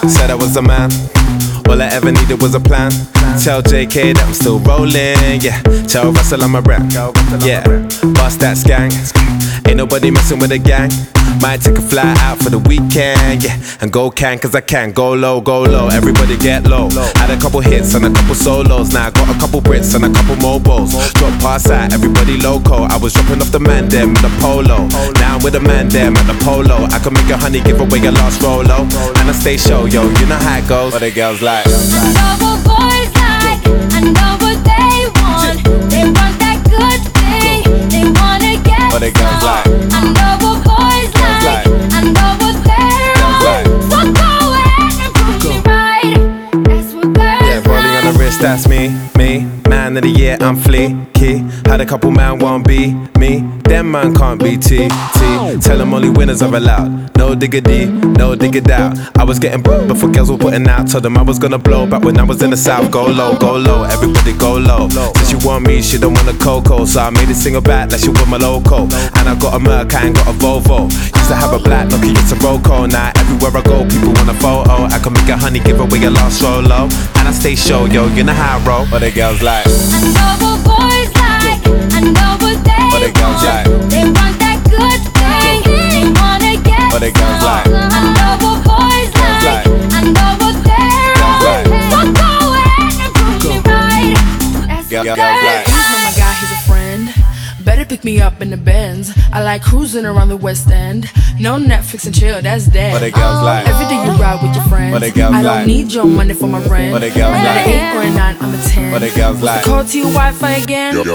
Said I was a man. All I ever needed was a plan. Tell JK that I'm still rolling, yeah. Tell Russell I'm a rap, yeah. Bust that skank. Ain't nobody messing with a gang. Might take a fly out for the weekend, yeah. And go cause I can. Go low, everybody get low. Had a couple hits and a couple solos. Now I got a couple Brits and a couple mobiles. Drop pass out, everybody loco. I was dropping off the man them with the polo. Now I'm with the man them at the polo. I can make a honey give away your last rolo. And I stay show, yo, you know how it goes. What the girls like? I know what boys like, I know what they want. They want that good thing, they wanna get what the girls like? I know what boys like, I know what they're on. So go ahead and prove me right. That's what girls yeah, rolling on the wrist, that's me. Man of the year, I'm fleeky. Had a couple man won't be me. Them man can't be T. Tell them only winners are allowed. No diggity, no digger doubt. I was getting before girls were putting out. Told them I was gonna blow back when I was in the south. Go low, everybody go low. Said she want me, she don't want a cocoa. So I made it single back like she want my loco. And I got a Merc, I ain't got a Volvo. Used to have a black Nokia, it's a Roco. Now everywhere I go, people want a photo. I can make a honey, give away a last solo. And I stay show, yo, you know how I roll. What the girls like? I know what boys like, I know what they girls want. like? They want that good thing, they wanna get What the girls like? I know what boys like, I know what they're on. So go ahead and prove me right. That's what girls like. He's not my guy, he's a friend. Better pick me up in the Benz. I like cruising around the West End. No Netflix and chill, that's dead. What the girls like? Every day you ride with your friends. What the girls I don't like? need your money for my rent. What the girls I'm like? an 8 or a 9, I'm a 10. What the girls like? Call to your Wi-Fi again. I know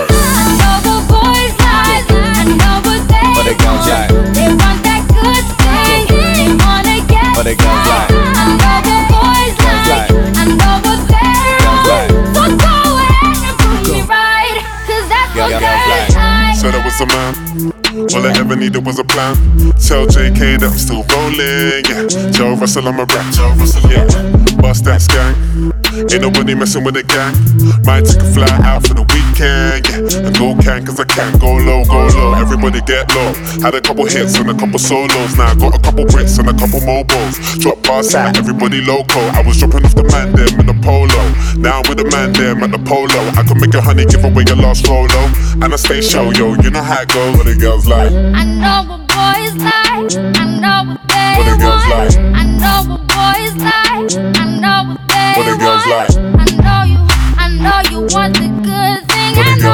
what boys like, I know what What the they girls like? want. They want that good thing, they wanna get What the girls like? I know what boys like, I know what they're on. So go ahead and prove me right, 'cause that's what girls like. Said I was a man. All I ever needed was a plan. Tell JK that I'm still rolling, yeah. Tell Russell I'm a rap, yeah. Bust that skank. Ain't nobody messing with a gang. Might take a fly out for the weekend, yeah. And go cause I can. Go low, everybody get low. Had a couple hits and a couple solos. Now I got a couple Brits and a couple mobiles. Drop pass out, everybody loco. I was dropping off the man them in the polo. Now I'm with the man them at the polo. I can make a honey give away your last rolo. And I stay show, yo, you know how it goes. What the girls like? I know what boys like, I know what they What the girls want. like? I know what boys like, I know what they What the girls want. like? I know you want the good thing. What the I know